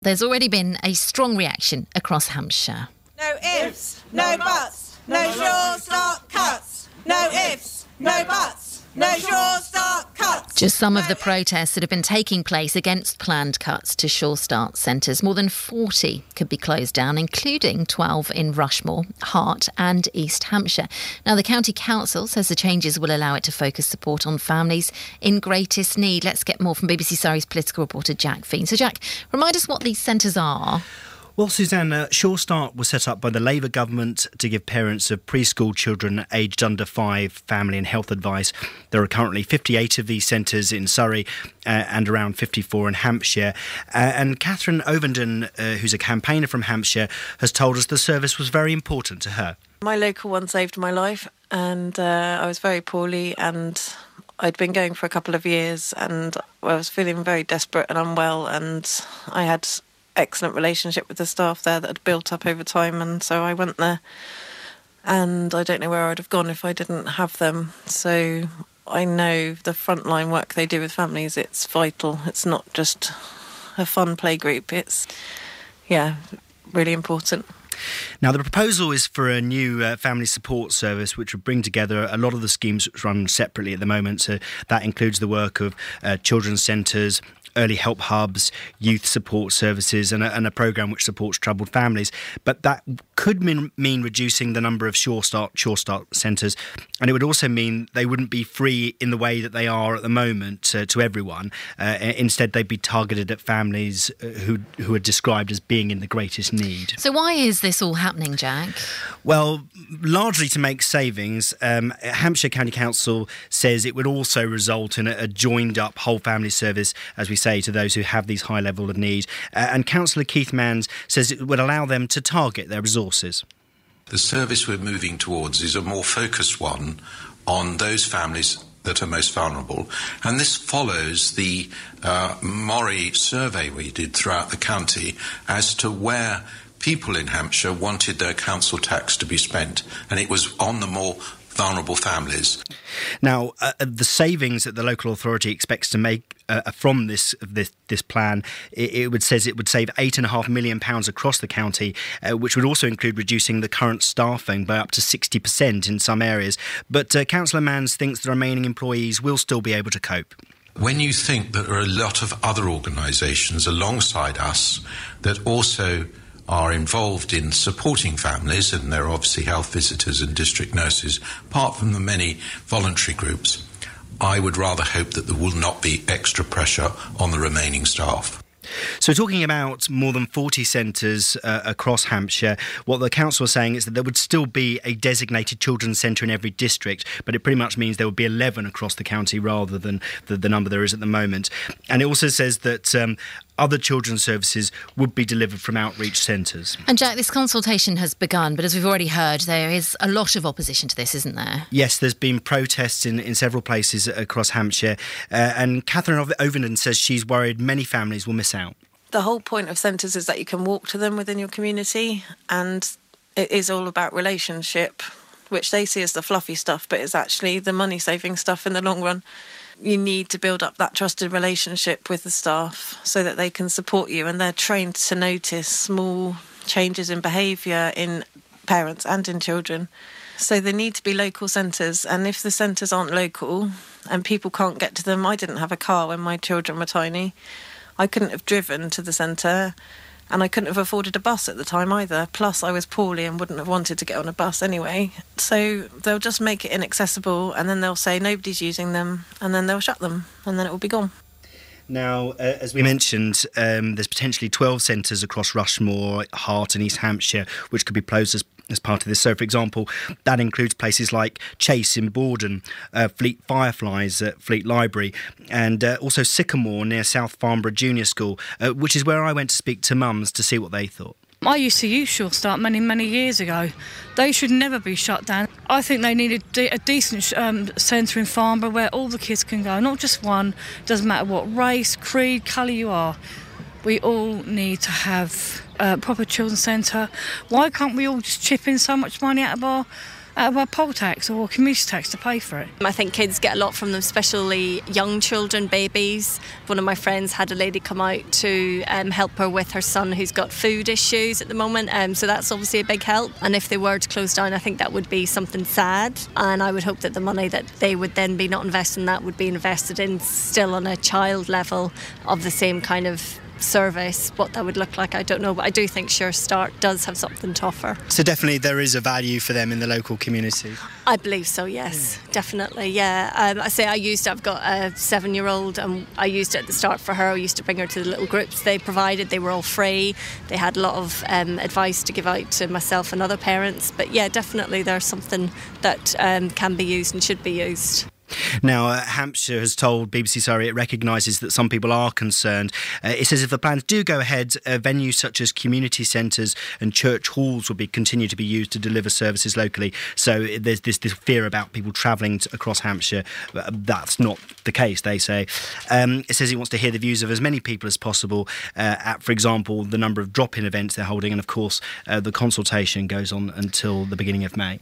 There's already been a strong reaction across Hampshire. No ifs, no buts, no Sure Start cuts. No ifs, no buts, no Sure Start cuts. Just some of the protests that have been taking place against planned cuts to Sure Start centres. More than 40 could be closed down, including 12 in Rushmore, Hart and East Hampshire. Now, the County Council says the changes will allow it to focus support on families in greatest need. Let's get more from BBC Surrey's political reporter Jack Fiend. So, Jack, remind us what these centres are. Well, Suzanne, Sure Start was set up by the Labour government to give parents of preschool children aged under 5 family and health advice. There are currently 58 of these centres in Surrey and around 54 in Hampshire. And Catherine Ovenden, who's a campaigner from Hampshire, has told us the service was very important to her. My local one saved my life, and I was very poorly, and I'd been going for a couple of years, and I was feeling very desperate and unwell, and I had excellent relationship with the staff there that had built up over time, and so I went there, and I don't know where I'd have gone if I didn't have them. So I know the frontline work they do with families, it's vital. It's not just a fun play group, it's really important. Now, the proposal is for a new family support service which would bring together a lot of the schemes which run separately at the moment. So that includes the work of children's centres, early help hubs, youth support services and a programme which supports troubled families. But that could mean reducing the number of Sure Start centres, and it would also mean they wouldn't be free in the way that they are at the moment to everyone. Instead, they'd be targeted at families who are described as being in the greatest need. So why is this all happening, Jack? Well, largely to make savings. Hampshire County Council says it would also result in a joined-up whole family service, as we say, to those who have these high level of need. And Councillor Keith Manns says it would allow them to target their resources. The service we're moving towards is a more focused one on those families that are most vulnerable. And this follows the Mori survey we did throughout the county as to where people in Hampshire wanted their council tax to be spent. And it was on the more vulnerable families. Now, the savings that the local authority expects to make from this plan, it says it would save £8.5 million across the county, which would also include reducing the current staffing by up to 60% in some areas. But Councillor Manns thinks the remaining employees will still be able to cope. When you think that there are a lot of other organisations alongside us that also are involved in supporting families, and there are obviously health visitors and district nurses, apart from the many voluntary groups, I would rather hope that there will not be extra pressure on the remaining staff. So talking about more than 40 centres across Hampshire, what the council is saying is that there would still be a designated children's centre in every district, but it pretty much means there would be 11 across the county rather than the number there is at the moment. And it also says that other children's services would be delivered from outreach centres. And Jack, this consultation has begun, but as we've already heard, there is a lot of opposition to this, isn't there? Yes, there's been protests in several places across Hampshire, and Catherine Ovenden says she's worried many families will miss out. The whole point of centres is that you can walk to them within your community, and it is all about relationship, which they see as the fluffy stuff, but it's actually the money-saving stuff in the long run. You need to build up that trusted relationship with the staff so that they can support you, and they're trained to notice small changes in behaviour in parents and in children. So they need to be local centres, and if the centres aren't local and people can't get to them, I didn't have a car when my children were tiny. I couldn't have driven to the centre, and I couldn't have afforded a bus at the time either. Plus, I was poorly and wouldn't have wanted to get on a bus anyway. So they'll just make it inaccessible, and then they'll say nobody's using them, and then they'll shut them, and then it will be gone. Now, as we mentioned, there's potentially 12 centres across Rushmore, Hart and East Hampshire, which could be closed as part of this. So, for example, that includes places like Chase in Borden, Fleet Fireflies at Fleet Library, and also Sycamore near South Farnborough Junior School, which is where I went to speak to mums to see what they thought. I used to use Sure Start many, many years ago. They should never be shut down. I think they need a decent centre in Farnborough where all the kids can go, not just one. Doesn't matter what race, creed, colour you are. We all need to have a proper children's centre. Why can't we all just chip in so much money out of our out of our poll tax or community tax to pay for it. I think kids get a lot from them, especially young children, babies. One of my friends had a lady come out to help her with her son who's got food issues at the moment, so that's obviously a big help. And if they were to close down, I think that would be something sad, and I would hope that the money that they would then be not investing in that would be invested in still on a child level of the same kind of service. What that would look like, I don't know, but I do think Sure Start does have something to offer. So definitely there is a value for them in the local community. I believe so, yes, definitely, yeah. I've got a 7-year-old, and I used it at the start for her. I used to bring her to the little groups they provided. They were all free. They had a lot of advice to give out to myself and other parents. But yeah, definitely there's something that can be used and should be used. Now, Hampshire has told BBC Surrey it recognises that some people are concerned. It says if the plans do go ahead, venues such as community centres and church halls will continue to be used to deliver services locally. So there's this fear about people travelling across Hampshire. That's not the case, they say. It says it wants to hear the views of as many people as possible at, for example, the number of drop-in events they're holding. And, of course, the consultation goes on until the beginning of May.